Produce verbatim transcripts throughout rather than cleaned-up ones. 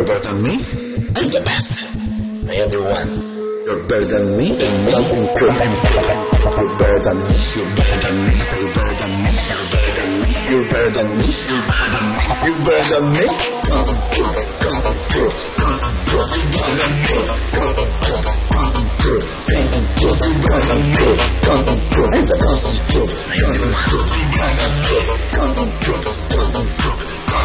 better than me. I'm the best. I am the one. You're better than me. Don't improve. You're better than me. You're better than me. You're better than me. You're better than me. You're better than me. You're better than me. Come on, prove. Come on, prove. Come on, prove. Come on, prove. Come on, prove. Come on, prove. Come on, prove. Come on, prove. Come on, prove. I'm the constant proof. Come on, prove. Come on, prove. Come on, prove. Come on, prove.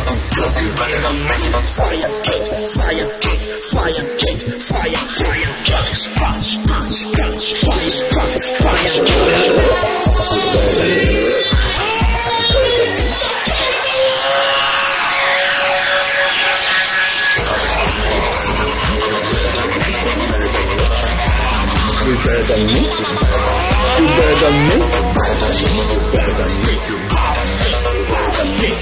Fire cake, fire cake, fire cake, fire cake, punch, punch, punch, punch, punch, punch, punch. You better than me. You better than me. You better than me. You better than me.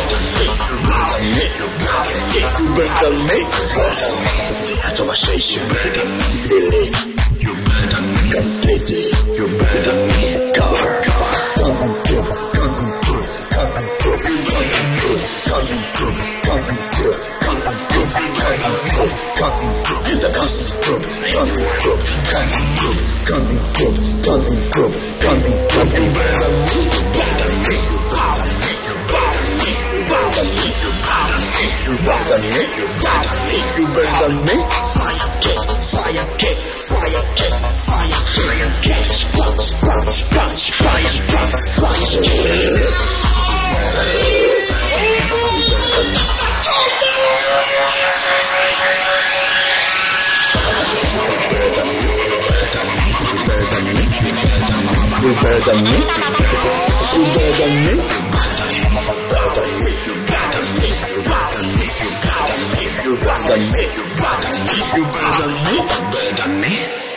You better than me. Automation. Delete. You better than me. Completely. You better than me. Cover. Come and prove. Come and prove. Come and prove. Come and prove. Come and prove. Come and prove. Come and prove. Come and prove. Come and prove. And the constant proof. Come and prove. Come and prove. Come and prove. Come and prove. Come and prove. You better than me. You better than me. You better than me. You better than me. You better than me. You better than me. You better than me. You better than me. Fire cake, fire cake, fire cake, fire cake, punch, punch, punch, punch, punch, punch. You better than me. You better than me. You better than me. You better than me. You better than me. You better than me. You better than me. You better than me. You better than me. You better than me.